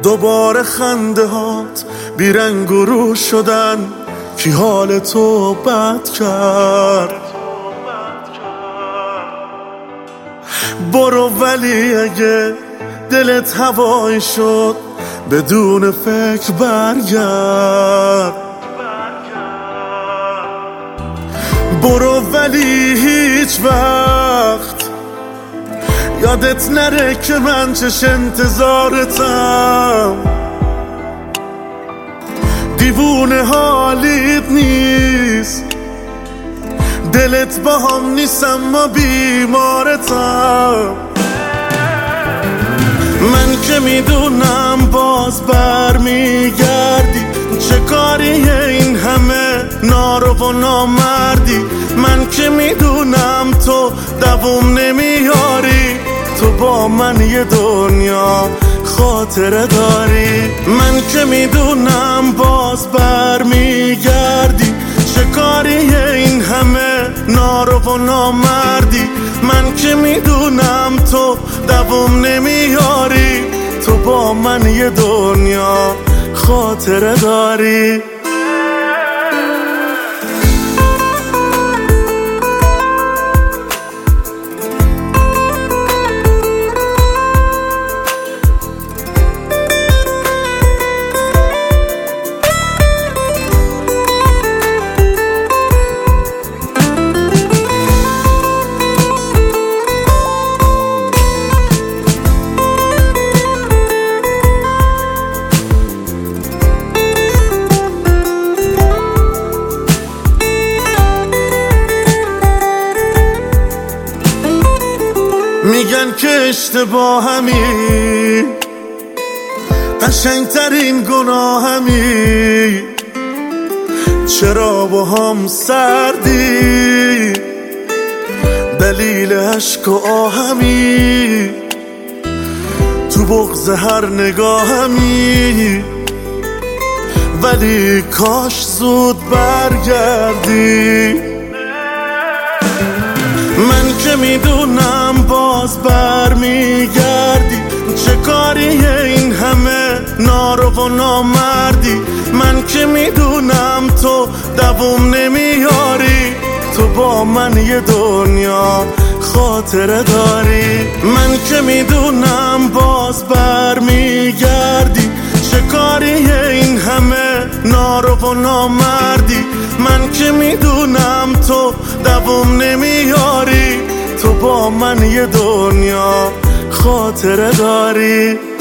دوباره خنده هات بیرنگ و رو شدن، کی حال تو بد کرد؟ برو ولی اگه دلت هوایی شد بدون فکر برگرد. برو ولی هیچ وقت یادت نره که من چش انتظارتم. دیوونه حالیت نیست، دلت با هم نیست اما بیمارتم. من که میدونم باز برمیگردی، چه کاریه این همه نارو و نامردی. من که میدونم تو دووم نمیاری، تو با من یه دنیا خاطره داری. من که میدونم باز برمیگردی، چه کاریه این همه نارو و نامردی. من که میدونم تو دووم نمیاری، تو با من یه دنیا خاطره داری. میگن که اشتباهمی، قشنگترین گناهمی، چرا با هم سردی؟ دلیل عشق و آهمی، تو بغض هر نگاهمی. ولی کاش زود برگردی. من که میدونم باز برمیگردی، چه کاریه این همه نارو و نامردی. من که میدونم تو دووم نمیاری، تو با من یه دنیا خاطره داری. من که میدونم باز برمیگردی، چه کاریه این همه نارو و نامردی. من که میدونم تو دووم نمیاری، تو با من یه دنیا خاطره داری.